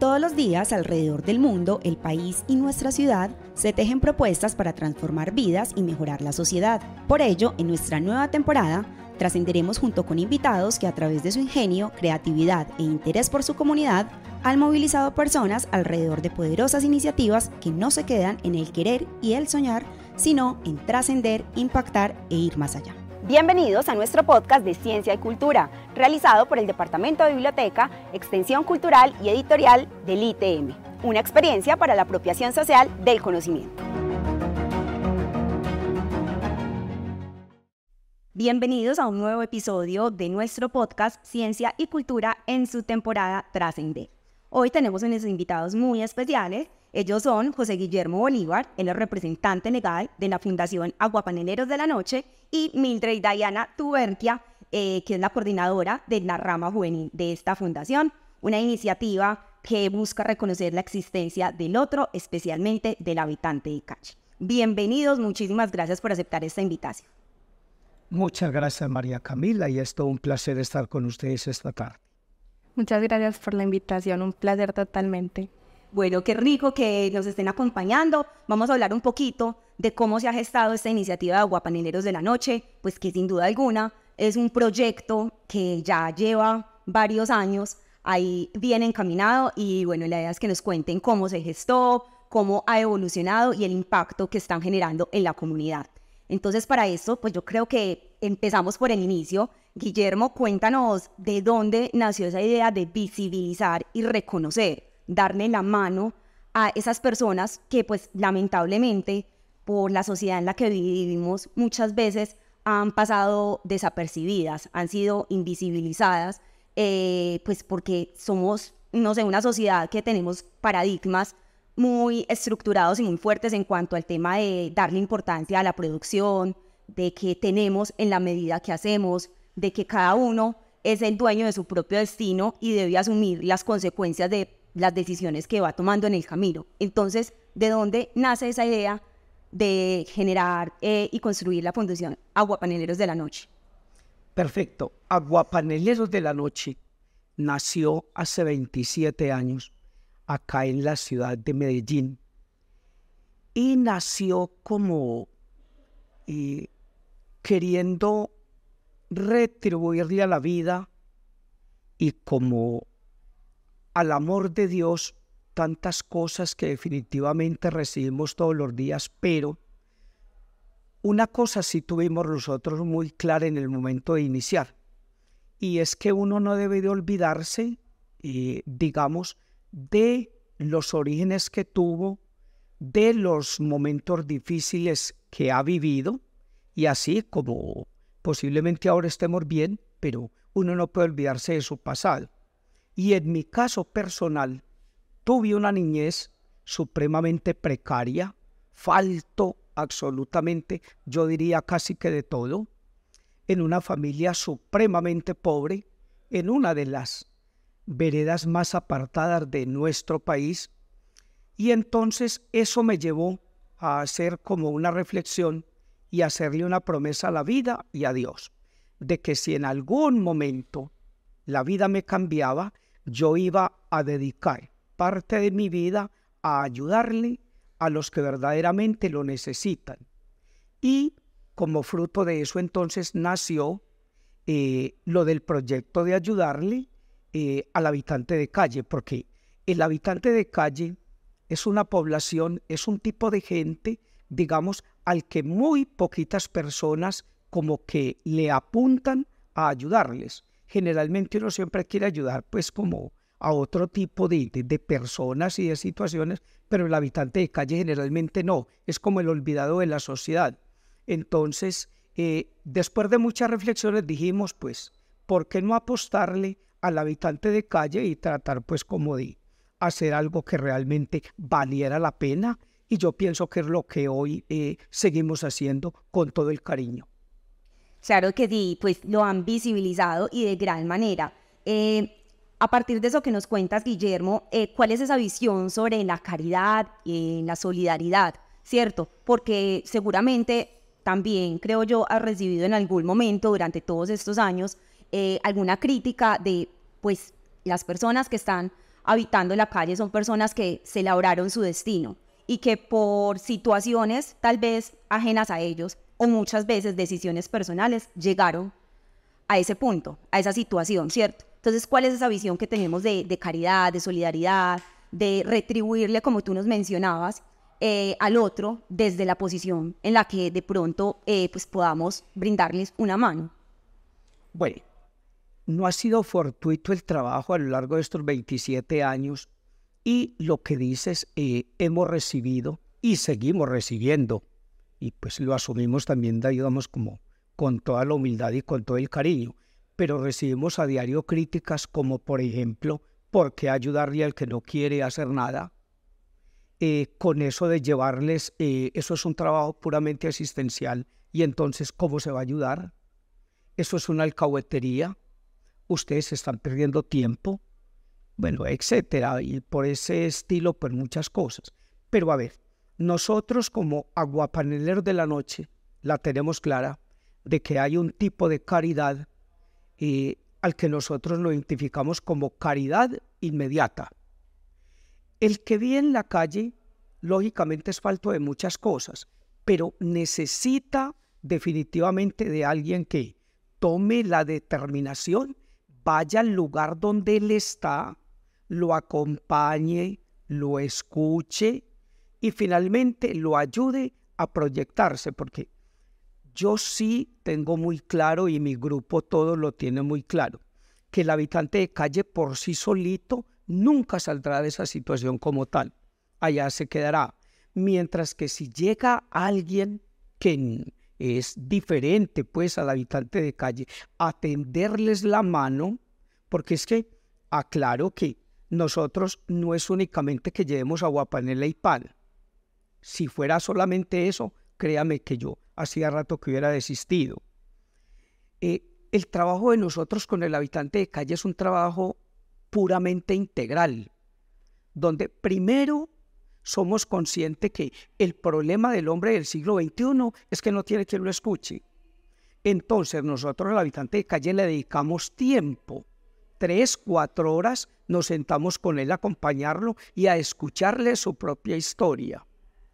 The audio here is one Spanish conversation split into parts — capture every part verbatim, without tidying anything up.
Todos los días alrededor del mundo, el país y nuestra ciudad se tejen propuestas para transformar vidas y mejorar la sociedad. Por ello, en nuestra nueva temporada, trascenderemos junto con invitados que a través de su ingenio, creatividad e interés por su comunidad han movilizado personas alrededor de poderosas iniciativas que no se quedan en el querer y el soñar, sino en trascender, impactar e ir más allá. Bienvenidos a nuestro podcast de Ciencia y Cultura, realizado por el Departamento de Biblioteca, Extensión Cultural y Editorial del I T M, una experiencia para la apropiación social del conocimiento. Bienvenidos a un nuevo episodio de nuestro podcast Ciencia y Cultura en su temporada Trascender. Hoy tenemos unos invitados muy especiales. Ellos son José Guillermo Bolívar, él es representante legal de la Fundación Aguapaneleros de la Noche, y Mildred Diana Tuberquia, eh, que es la coordinadora de la rama juvenil de esta fundación, una iniciativa que busca reconocer la existencia del otro, especialmente del habitante de calle. Bienvenidos, muchísimas gracias por aceptar esta invitación. Muchas gracias, María Camila, y es todo un placer estar con ustedes esta tarde. Muchas gracias por la invitación, un placer totalmente. Bueno, qué rico que nos estén acompañando. Vamos a hablar un poquito de cómo se ha gestado esta iniciativa de Aguapaneleros de la Noche, pues que sin duda alguna es un proyecto que ya lleva varios años ahí bien encaminado, y bueno, la idea es que nos cuenten cómo se gestó, cómo ha evolucionado y el impacto que están generando en la comunidad. Entonces, para eso, pues yo creo que empezamos por el inicio. Guillermo, cuéntanos de dónde nació esa idea de visibilizar y reconocer, darle la mano a esas personas que pues lamentablemente por la sociedad en la que vivimos muchas veces han pasado desapercibidas, han sido invisibilizadas, eh, pues porque somos, no sé, una sociedad que tenemos paradigmas muy estructurados y muy fuertes en cuanto al tema de darle importancia a la producción, de que tenemos en la medida que hacemos, de que cada uno es el dueño de su propio destino y debe asumir las consecuencias de las decisiones que va tomando en el camino. Entonces, ¿de dónde nace esa idea de generar eh, y construir la Fundación Aguapaneleros de la Noche? Perfecto. Aguapaneleros de la Noche nació hace veintisiete años acá en la ciudad de Medellín, y nació como eh, queriendo retribuirle a la vida y como al amor de Dios tantas cosas que definitivamente recibimos todos los días, pero una cosa sí tuvimos nosotros muy clara en el momento de iniciar, y es que uno no debe de olvidarse, eh, digamos, de los orígenes que tuvo, de los momentos difíciles que ha vivido, y así como posiblemente ahora estemos bien, pero uno no puede olvidarse de su pasado. Y en mi caso personal, tuve una niñez supremamente precaria, falto absolutamente, yo diría casi que de todo, en una familia supremamente pobre, en una de las veredas más apartadas de nuestro país, y entonces eso me llevó a hacer como una reflexión y hacerle una promesa a la vida y a Dios, de que si en algún momento la vida me cambiaba, yo iba a dedicar parte de mi vida a ayudarle a los que verdaderamente lo necesitan. Y como fruto de eso entonces nació eh, lo del proyecto de ayudarle eh, al habitante de calle, porque el habitante de calle es una población, es un tipo de gente, digamos, al que muy poquitas personas como que le apuntan a ayudarles. Generalmente uno siempre quiere ayudar pues como a otro tipo de, de, de personas y de situaciones, pero el habitante de calle generalmente no, es como el olvidado de la sociedad. Entonces, eh, después de muchas reflexiones dijimos, pues, ¿por qué no apostarle al habitante de calle y tratar pues como de hacer algo que realmente valiera la pena? Y yo pienso que es lo que hoy eh, seguimos haciendo con todo el cariño. Claro que sí, pues lo han visibilizado y de gran manera. Eh, a partir de eso que nos cuentas, Guillermo, eh, ¿cuál es esa visión sobre la caridad y la solidaridad? ¿Cierto? Porque seguramente también, creo yo, has recibido en algún momento durante todos estos años eh, alguna crítica de, pues, las personas que están habitando la calle son personas que se labraron su destino y que por situaciones tal vez ajenas a ellos o muchas veces decisiones personales llegaron a ese punto, a esa situación, ¿cierto? Entonces, ¿cuál es esa visión que tenemos de, de caridad, de solidaridad, de retribuirle, como tú nos mencionabas, eh, al otro desde la posición en la que de pronto eh, pues podamos brindarles una mano? Bueno, no ha sido fortuito el trabajo a lo largo de estos veintisiete años y lo que dices, eh, hemos recibido y seguimos recibiendo, y pues lo asumimos también, digamos, como con toda la humildad y con todo el cariño, pero recibimos a diario críticas como, por ejemplo, ¿por qué ayudarle al que no quiere hacer nada? Eh, con eso de llevarles, eh, eso es un trabajo puramente asistencial, y entonces, ¿cómo se va a ayudar? Eso es una alcahuetería, ustedes están perdiendo tiempo, bueno, etcétera, y por ese estilo, pues muchas cosas. Pero a ver, nosotros como aguapaneleros de la noche, la tenemos clara, de que hay un tipo de caridad eh, al que nosotros lo identificamos como caridad inmediata. El que vive en la calle, lógicamente es falto de muchas cosas, pero necesita definitivamente de alguien que tome la determinación, vaya al lugar donde él está, lo acompañe, lo escuche y finalmente lo ayude a proyectarse, porque yo sí tengo muy claro, y mi grupo todo lo tiene muy claro, que el habitante de calle por sí solito nunca saldrá de esa situación como tal. Allá se quedará. Mientras que si llega alguien que es diferente pues al habitante de calle, a tenderles la mano, porque es que aclaro que nosotros no es únicamente que llevemos aguapanela y pan. Si fuera solamente eso, créame que yo hacía rato que hubiera desistido. Eh, el trabajo de nosotros con el habitante de calle es un trabajo puramente integral, donde primero somos conscientes que el problema del hombre del siglo veintiuno es que no tiene quien lo escuche. Entonces nosotros al habitante de calle le dedicamos tiempo, tres, cuatro horas, nos sentamos con él a acompañarlo y a escucharle su propia historia.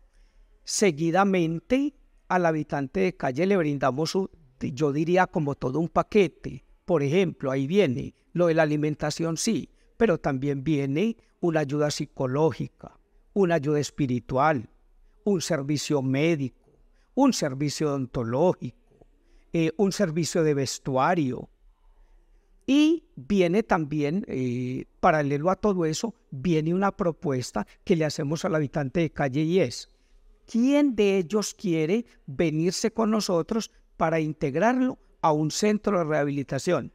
Seguidamente al habitante de calle le brindamos, su, yo diría como todo un paquete. Por ejemplo, ahí viene lo de la alimentación, sí, pero también viene una ayuda psicológica, una ayuda espiritual, un servicio médico, un servicio odontológico, eh, un servicio de vestuario. Y viene también, eh, paralelo a todo eso, viene una propuesta que le hacemos al habitante de calle y es: ¿quién de ellos quiere venirse con nosotros para integrarlo a un centro de rehabilitación?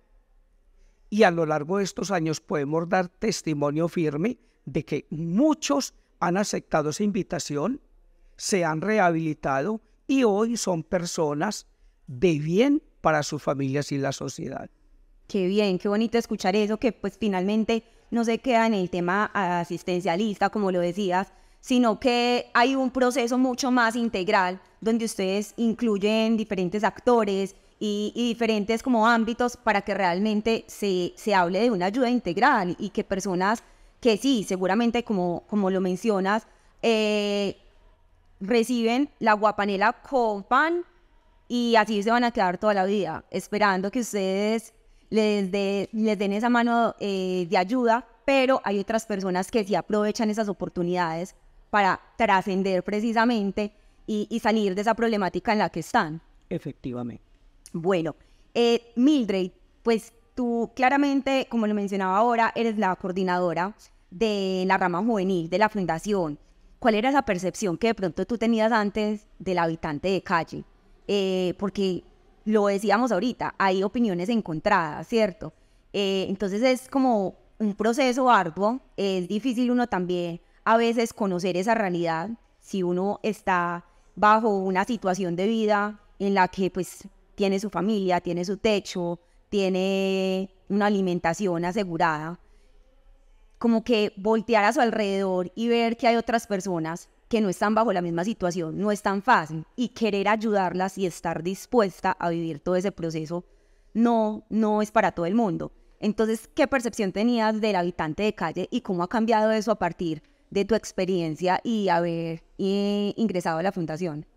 Y a lo largo de estos años podemos dar testimonio firme de que muchos han aceptado esa invitación, se han rehabilitado y hoy son personas de bien para sus familias y la sociedad. Qué bien, qué bonito escuchar eso, que pues finalmente no se queda en el tema asistencialista, como lo decías, sino que hay un proceso mucho más integral donde ustedes incluyen diferentes actores y, y diferentes como ámbitos para que realmente se, se hable de una ayuda integral y que personas que sí, seguramente como, como lo mencionas, eh, reciben la aguapanela con pan y así se van a quedar toda la vida, esperando que ustedes les, de, les den esa mano eh, de ayuda, pero hay otras personas que sí aprovechan esas oportunidades para trascender precisamente y, y salir de esa problemática en la que están. Efectivamente. Bueno, eh, Mildred, pues tú claramente, como lo mencionaba ahora, eres la coordinadora de la rama juvenil de la fundación. ¿Cuál era esa percepción que de pronto tú tenías antes del habitante de calle? Eh, porque lo decíamos ahorita, hay opiniones encontradas, ¿cierto? Eh, entonces es como un proceso arduo, es difícil uno también a veces conocer esa realidad, si uno está bajo una situación de vida en la que pues tiene su familia, tiene su techo, tiene una alimentación asegurada, como que voltear a su alrededor y ver que hay otras personas que no están bajo la misma situación, no es tan fácil, y querer ayudarlas y estar dispuesta a vivir todo ese proceso no, no es para todo el mundo. Entonces, ¿qué percepción tenías del habitante de calle y cómo ha cambiado eso a partir de tu experiencia y haber eh, ingresado a la fundación?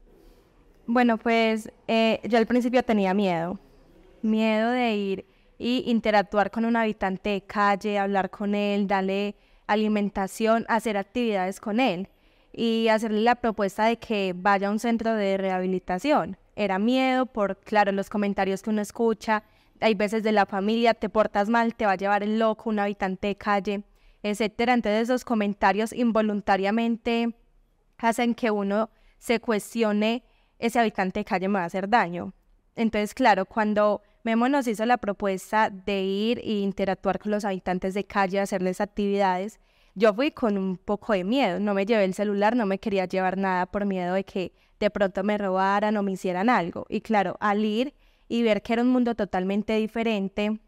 Bueno, pues eh, yo al principio tenía miedo, miedo de ir y interactuar con un habitante de calle, hablar con él, darle alimentación, hacer actividades con él y hacerle la propuesta de que vaya a un centro de rehabilitación. Era miedo por, claro, los comentarios que uno escucha, hay veces de la familia, te portas mal, te va a llevar el loco, un habitante de calle, etcétera. Entonces esos comentarios involuntariamente hacen que uno se cuestione, ese habitante de calle me va a hacer daño. Entonces, claro, cuando Memo nos hizo la propuesta de ir e interactuar con los habitantes de calle, hacerles actividades, yo fui con un poco de miedo, no me llevé el celular, no me quería llevar nada por miedo de que de pronto me robaran o me hicieran algo. Y claro, al ir y ver que era un mundo totalmente diferente,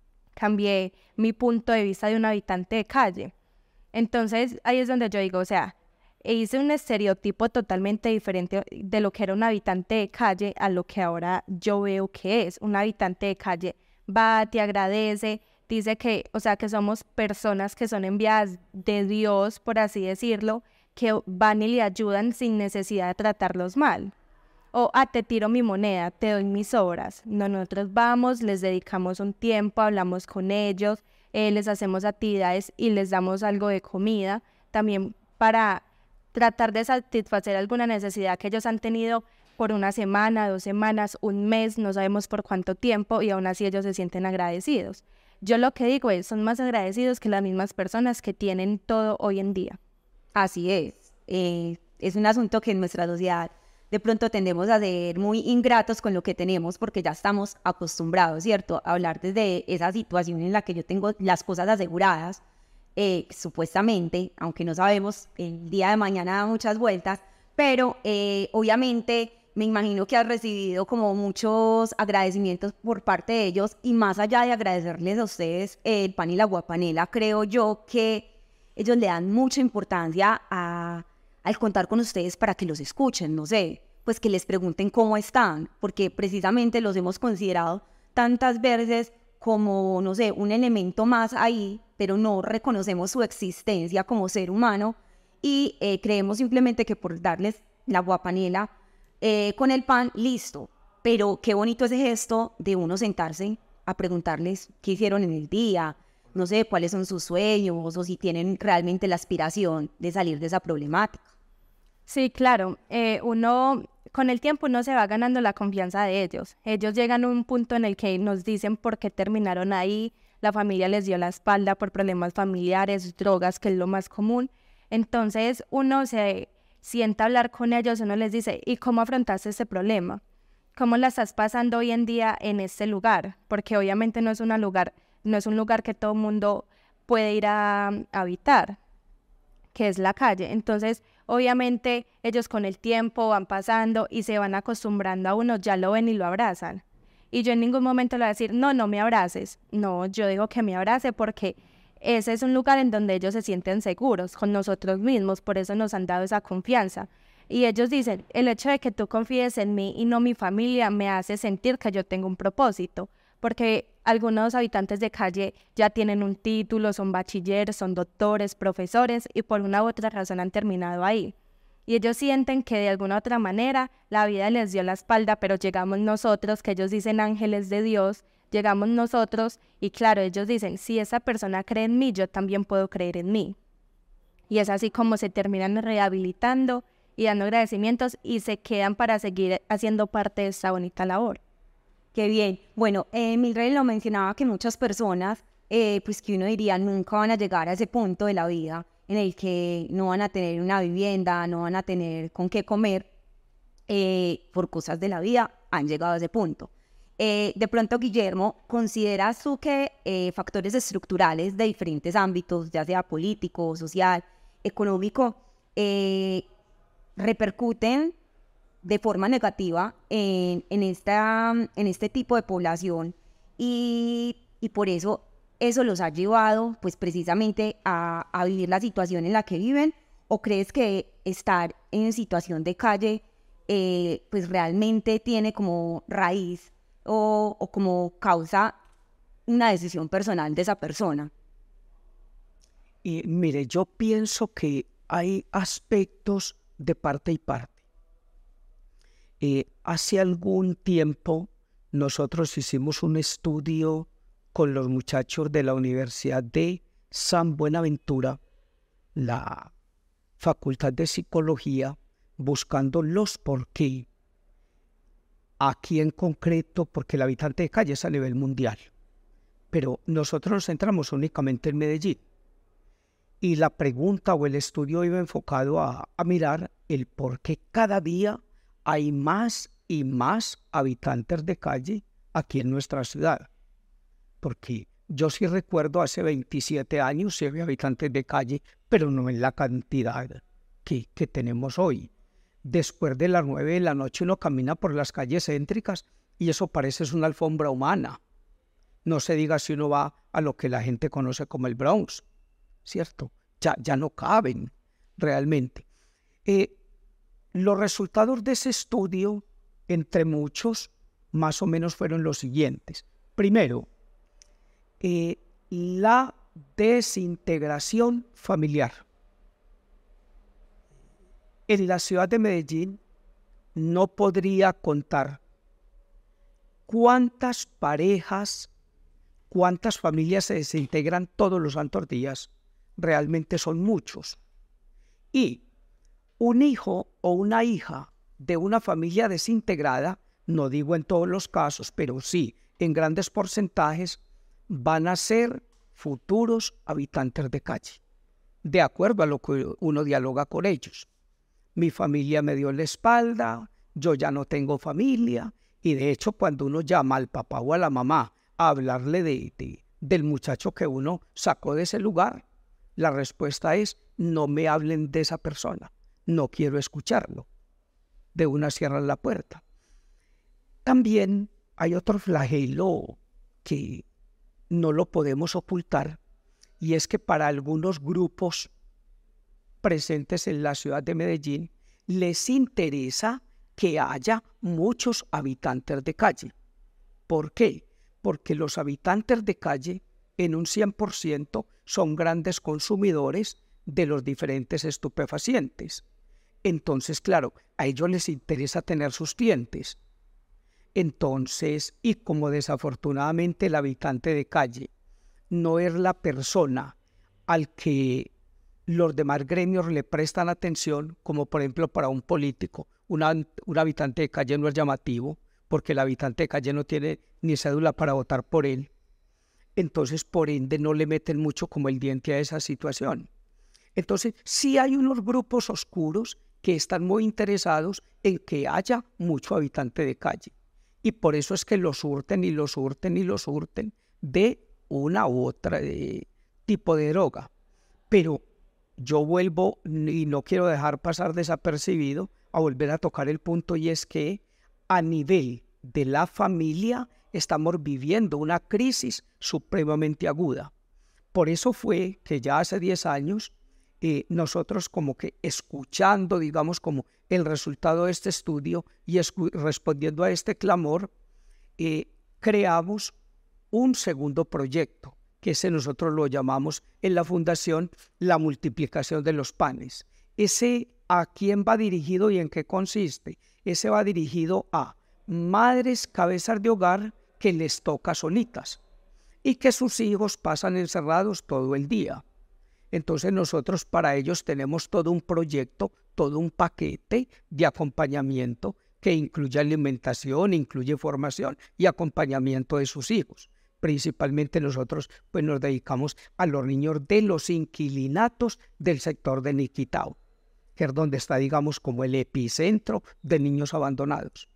cambié mi punto de vista de un habitante de calle. Entonces, ahí es donde yo digo, o sea, hice un estereotipo totalmente diferente de lo que era un habitante de calle a lo que ahora yo veo que es. Un habitante de calle va, te agradece, dice que, o sea, que somos personas que son enviadas de Dios, por así decirlo, que van y le ayudan sin necesidad de tratarlos mal. O, ah, te tiro mi moneda, te doy mis obras. No, nosotros vamos, les dedicamos un tiempo, hablamos con ellos, eh, les hacemos actividades y les damos algo de comida, también para tratar de satisfacer alguna necesidad que ellos han tenido por una semana, dos semanas, un mes, no sabemos por cuánto tiempo, y aún así ellos se sienten agradecidos. Yo lo que digo es, son más agradecidos que las mismas personas que tienen todo hoy en día. Así es. Eh, es un asunto que en nuestra sociedad de pronto tendemos a ser muy ingratos con lo que tenemos porque ya estamos acostumbrados, ¿cierto? A hablar desde esa situación en la que yo tengo las cosas aseguradas, eh, supuestamente, aunque no sabemos, el día de mañana da muchas vueltas, pero eh, obviamente me imagino que has recibido como muchos agradecimientos por parte de ellos, y más allá de agradecerles a ustedes eh, el pan y la guapanela, creo yo que ellos le dan mucha importancia a, al contar con ustedes para que los escuchen, no sé, pues que les pregunten cómo están, porque precisamente los hemos considerado tantas veces como, no sé, un elemento más ahí, pero no reconocemos su existencia como ser humano y eh, creemos simplemente que por darles la guapanela eh, con el pan, listo. Pero qué bonito ese gesto de uno sentarse a preguntarles qué hicieron en el día, no sé, cuáles son sus sueños o si tienen realmente la aspiración de salir de esa problemática. Sí, claro, eh, uno, con el tiempo uno se va ganando la confianza de ellos. Ellos llegan a un punto en el que nos dicen por qué terminaron ahí, la familia les dio la espalda por problemas familiares, drogas, que es lo más común. Entonces uno se sienta a hablar con ellos, uno les dice, ¿y cómo afrontaste este problema? ¿Cómo la estás pasando hoy en día en este lugar? Porque obviamente no es un lugar, no es un lugar que todo el mundo puede ir a, a habitar, que es la calle. Entonces, obviamente, ellos con el tiempo van pasando y se van acostumbrando a uno, ya lo ven y lo abrazan. Y yo en ningún momento le voy a decir, no, no me abraces. No, yo digo que me abrace porque ese es un lugar en donde ellos se sienten seguros con nosotros mismos, por eso nos han dado esa confianza. Y ellos dicen, el hecho de que tú confíes en mí y no mi familia me hace sentir que yo tengo un propósito, porque algunos habitantes de calle ya tienen un título, son bachilleres, son doctores, profesores, y por una u otra razón han terminado ahí. Y ellos sienten que de alguna otra manera la vida les dio la espalda, pero llegamos nosotros, que ellos dicen ángeles de Dios, llegamos nosotros, y claro, ellos dicen, si esa persona cree en mí, yo también puedo creer en mí. Y es así como se terminan rehabilitando y dando agradecimientos, y se quedan para seguir haciendo parte de esta bonita labor. Qué bien. Bueno, eh, Mildred lo mencionaba que muchas personas, eh, pues que uno diría, nunca van a llegar a ese punto de la vida en el que no van a tener una vivienda, no van a tener con qué comer, eh, por cosas de la vida, han llegado a ese punto. Eh, de pronto, Guillermo, ¿consideras tú que eh, factores estructurales de diferentes ámbitos, ya sea político, social, económico, eh, repercuten de forma negativa en, en, esta, en este tipo de población y, y por eso eso los ha llevado pues precisamente a, a vivir la situación en la que viven? ¿O crees que estar en situación de calle eh, pues realmente tiene como raíz o, o como causa una decisión personal de esa persona. Y mire, yo pienso que hay aspectos de parte y parte. Eh, hace algún tiempo nosotros hicimos un estudio con los muchachos de la Universidad de San Buenaventura, la Facultad de Psicología, buscando los por qué. Aquí en concreto, porque el habitante de calle es a nivel mundial, pero nosotros nos centramos únicamente en Medellín. Y la pregunta o el estudio iba enfocado a, a mirar el por qué cada día hay más y más habitantes de calle aquí en nuestra ciudad. Porque yo sí recuerdo hace veintisiete años sí había habitantes de calle, pero no en la cantidad que, que tenemos hoy. Después de las nueve de la noche uno camina por las calles céntricas y eso parece es una alfombra humana. No se diga si uno va a lo que la gente conoce como el Bronx, ¿cierto? Ya, ya no caben realmente. Eh, los resultados de ese estudio, entre muchos, más o menos fueron los siguientes. Primero, eh, la desintegración familiar. En la ciudad de Medellín no podría contar cuántas parejas, cuántas familias se desintegran todos los santos días. Realmente son muchos. Y un hijo o una hija de una familia desintegrada, no digo en todos los casos, pero sí en grandes porcentajes, van a ser futuros habitantes de calle, de acuerdo a lo que uno dialoga con ellos. Mi familia me dio la espalda, yo ya no tengo familia, y de hecho cuando uno llama al papá o a la mamá a hablarle de, de, del muchacho que uno sacó de ese lugar, la respuesta es: no me hablen de esa persona, no quiero escucharlo. De una cierran la puerta. También hay otro flagelo que no lo podemos ocultar, y es que para algunos grupos presentes en la ciudad de Medellín les interesa que haya muchos habitantes de calle. ¿Por qué? Porque los habitantes de calle en un cien por ciento son grandes consumidores de los diferentes estupefacientes. Entonces, claro, a ellos les interesa tener sus clientes. Entonces, y como desafortunadamente el habitante de calle no es la persona al que los demás gremios le prestan atención, como por ejemplo para un político, una, un habitante de calle no es llamativo, porque el habitante de calle no tiene ni cédula para votar por él. Entonces, por ende, no le meten mucho como el diente a esa situación. Entonces, sí hay unos grupos oscuros que están muy interesados en que haya mucho habitante de calle. Y por eso es que los hurten y los hurten y los hurten de una u otra de, tipo de droga. Pero yo vuelvo, y no quiero dejar pasar desapercibido, a volver a tocar el punto, y es que a nivel de la familia estamos viviendo una crisis supremamente aguda. Por eso fue que ya hace diez años eh, nosotros como que escuchando, digamos, como el resultado de este estudio y respondiendo a este clamor, eh, creamos un segundo proyecto, que ese nosotros lo llamamos en la fundación la multiplicación de los panes. Ese, ¿a quién va dirigido y en qué consiste? Ese va dirigido a madres cabezas de hogar que les toca solitas y que sus hijos pasan encerrados todo el día. Entonces nosotros para ellos tenemos todo un proyecto, todo un paquete de acompañamiento que incluye alimentación, incluye formación y acompañamiento de sus hijos. Principalmente nosotros pues nos dedicamos a los niños de los inquilinatos del sector de Niquitao, que es donde está, digamos, como el epicentro de niños abandonados.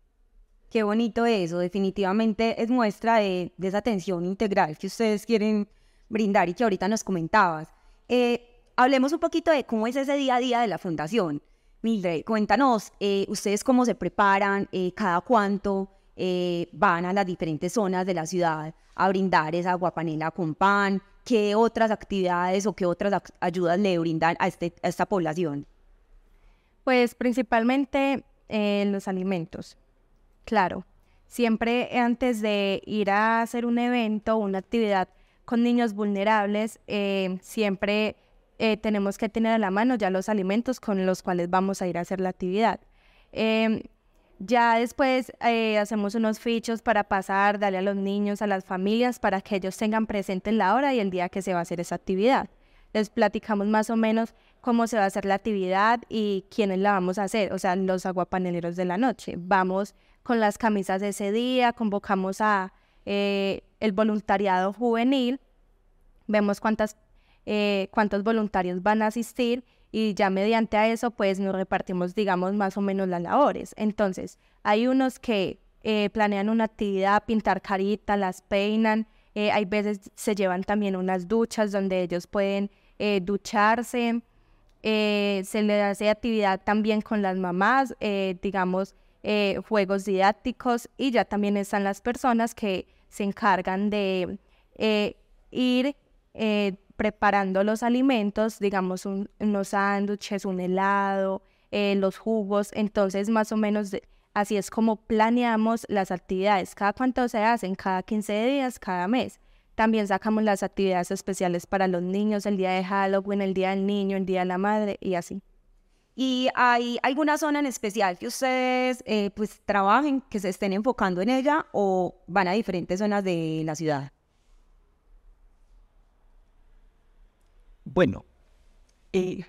Qué bonito eso, definitivamente es muestra de, de esa atención integral que ustedes quieren brindar y que ahorita nos comentabas. Eh, hablemos un poquito de cómo es ese día a día de la fundación. Mildred, cuéntanos, eh, ustedes cómo se preparan, eh, cada cuánto eh, van a las diferentes zonas de la ciudad a brindar esa aguapanela con pan, qué otras actividades o qué otras ayudas le brindan a, este, a esta población. Pues principalmente eh, los alimentos. Claro, siempre antes de ir a hacer un evento o una actividad con niños vulnerables, eh, siempre eh, tenemos que tener a la mano ya los alimentos con los cuales vamos a ir a hacer la actividad. Eh, ya después eh, hacemos unos fichos para pasar, darle a los niños, a las familias, para que ellos tengan presente la hora y el día que se va a hacer esa actividad. Les platicamos más o menos cómo se va a hacer la actividad y quiénes la vamos a hacer, o sea, los aguapaneleros de la noche. Vamos con las camisas de ese día, convocamos a eh, el voluntariado juvenil, vemos cuántas, eh, cuántos voluntarios van a asistir y ya mediante a eso pues nos repartimos, digamos, más o menos las labores. Entonces, hay unos que eh, planean una actividad, pintar caritas, las peinan, eh, hay veces se llevan también unas duchas donde ellos pueden eh, ducharse, eh, se les hace actividad también con las mamás, eh, digamos, eh, juegos didácticos, y ya también están las personas que se encargan de eh, ir eh, preparando los alimentos, digamos un, unos sándwiches, un helado, eh, los jugos. Entonces más o menos de, así es como planeamos las actividades. ¿Cada cuánto se hacen? Cada quince días, cada mes. También sacamos las actividades especiales para los niños, el día de Halloween, el día del niño, el día de la madre y así. ¿Y hay alguna zona en especial que ustedes eh, pues trabajen, que se estén enfocando en ella, o van a diferentes zonas de la ciudad? Bueno, eh,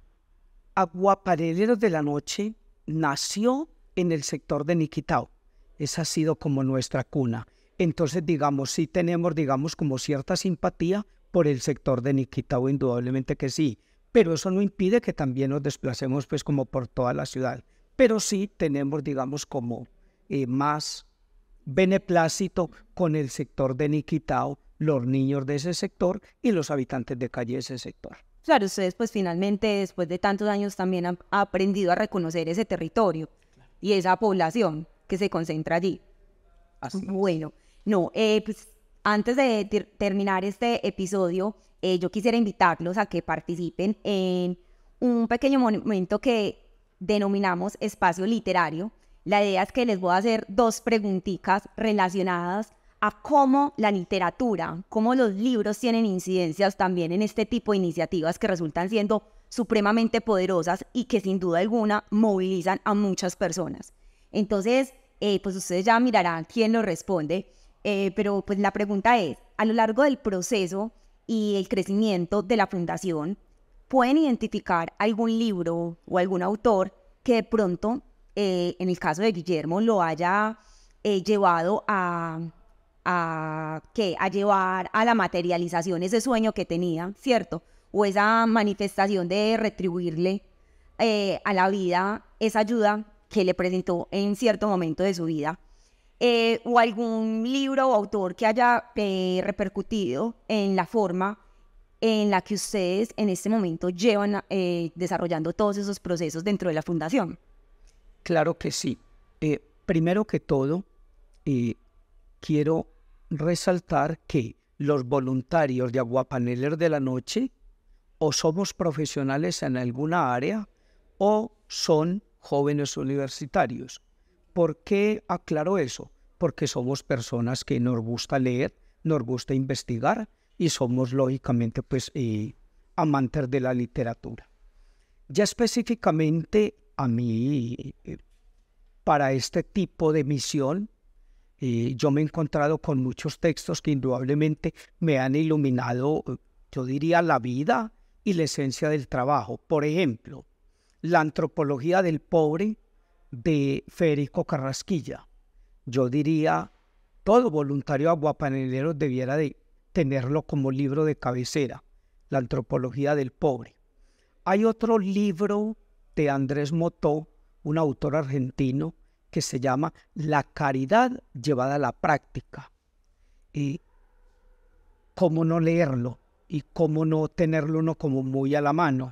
Aguapaneleros de la Noche nació en el sector de Niquitao. Esa ha sido como nuestra cuna. Entonces, digamos, sí tenemos, digamos, como cierta simpatía por el sector de Niquitao, indudablemente que sí. Pero eso no impide que también nos desplacemos, pues, como por toda la ciudad. Pero sí tenemos, digamos, como eh, más beneplácito con el sector de Niquitao, los niños de ese sector y los habitantes de calle de ese sector. Claro, ustedes pues finalmente después de tantos años también han aprendido a reconocer ese territorio y esa población que se concentra allí. Así Bueno, no, eh, pues antes de ter terminar este episodio, eh, yo quisiera invitarlos a que participen en un pequeño momento que denominamos espacio literario. La idea es que les voy a hacer dos preguntitas relacionadas a cómo la literatura, cómo los libros tienen incidencias también en este tipo de iniciativas que resultan siendo supremamente poderosas y que sin duda alguna movilizan a muchas personas. Entonces, eh, pues ustedes ya mirarán quién lo responde, eh, pero pues la pregunta es, a lo largo del proceso y el crecimiento de la fundación, ¿pueden identificar algún libro o algún autor que de pronto, eh, en el caso de Guillermo, lo haya eh, llevado a... A, ¿qué? a llevar a la materialización ese sueño que tenía, ¿cierto? O esa manifestación de retribuirle eh, a la vida esa ayuda que le presentó en cierto momento de su vida. Eh, o algún libro o autor que haya eh, repercutido en la forma en la que ustedes en este momento llevan eh, desarrollando todos esos procesos dentro de la fundación. Claro que sí. Eh, primero que todo, eh, quiero resaltar que los voluntarios de Aguapaneleros de la Noche o somos profesionales en alguna área o son jóvenes universitarios. ¿Por qué aclaro eso? Porque somos personas que nos gusta leer, nos gusta investigar y somos lógicamente pues eh, amantes de la literatura. Ya específicamente a mí, eh, para este tipo de misión, Eh, yo me he encontrado con muchos textos que indudablemente me han iluminado, yo diría, la vida y la esencia del trabajo. Por ejemplo, La antropología del pobre de Federico Carrasquilla. Yo diría, todo voluntario aguapanelero debiera de tenerlo como libro de cabecera, La antropología del pobre. Hay otro libro de Andrés Motó, un autor argentino, que se llama La caridad llevada a la práctica. Y cómo no leerlo y cómo no tenerlo uno como muy a la mano.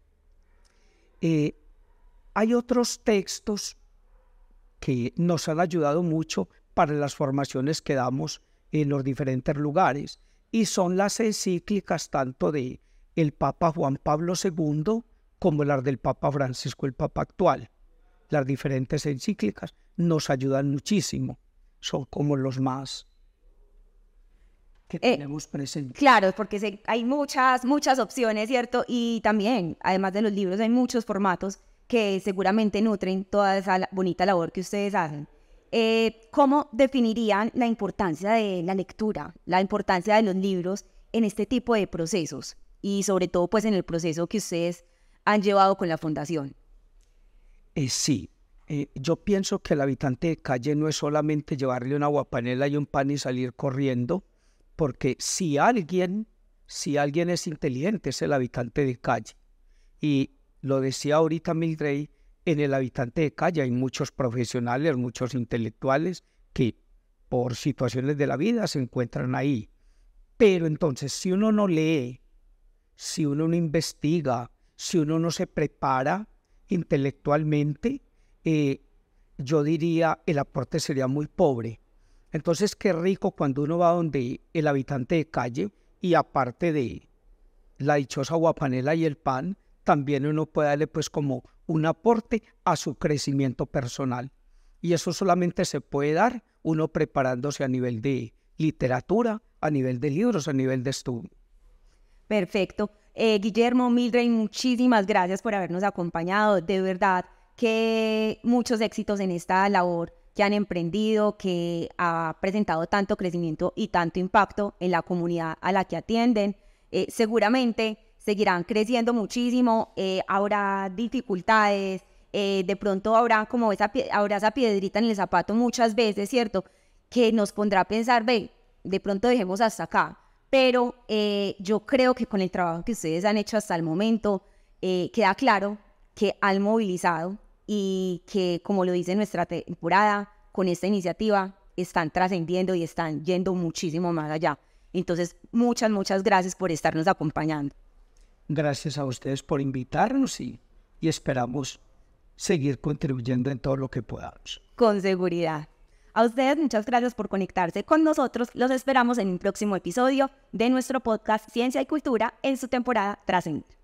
Eh, hay otros textos que nos han ayudado mucho para las formaciones que damos en los diferentes lugares y son las encíclicas tanto de el Papa Juan Pablo segundo como las del Papa Francisco, el Papa actual. Las diferentes encíclicas nos ayudan muchísimo, son como los más que Eh, tenemos presentes. Claro, porque se- hay muchas, muchas opciones, ¿cierto? Y también, además de los libros, hay muchos formatos que seguramente nutren toda esa la- bonita labor que ustedes hacen. Eh, ¿cómo definirían la importancia de la lectura, la importancia de los libros en este tipo de procesos? Y sobre todo, pues, en el proceso que ustedes han llevado con la fundación. Eh, sí, eh, yo pienso que el habitante de calle no es solamente llevarle una aguapanela y un pan y salir corriendo, porque si alguien, si alguien es inteligente es el habitante de calle. Y lo decía ahorita Mildred, en el habitante de calle hay muchos profesionales, muchos intelectuales que por situaciones de la vida se encuentran ahí. Pero entonces, si uno no lee, si uno no investiga, si uno no se prepara intelectualmente, eh, yo diría el aporte sería muy pobre. Entonces, qué rico cuando uno va donde el habitante de calle y aparte de la dichosa aguapanela y el pan, también uno puede darle pues como un aporte a su crecimiento personal. Y eso solamente se puede dar uno preparándose a nivel de literatura, a nivel de libros, a nivel de estudio. Perfecto. Eh, Guillermo, Mildred, muchísimas gracias por habernos acompañado. De verdad que muchos éxitos en esta labor que han emprendido, que ha presentado tanto crecimiento y tanto impacto en la comunidad a la que atienden. Eh, seguramente seguirán creciendo muchísimo, eh, habrá dificultades, eh, de pronto habrá como esa, pie- habrá esa piedrita en el zapato muchas veces, ¿cierto? Que nos pondrá a pensar, ve, de pronto dejemos hasta acá. Pero eh, yo creo que con el trabajo que ustedes han hecho hasta el momento, eh, queda claro que han movilizado y que, como lo dice nuestra temporada, con esta iniciativa están trascendiendo y están yendo muchísimo más allá. Entonces, muchas, muchas gracias por estarnos acompañando. Gracias a ustedes por invitarnos y, y esperamos seguir contribuyendo en todo lo que podamos. Con seguridad. A ustedes muchas gracias por conectarse con nosotros. Los esperamos en un próximo episodio de nuestro podcast Ciencia y Cultura en su temporada Trascender.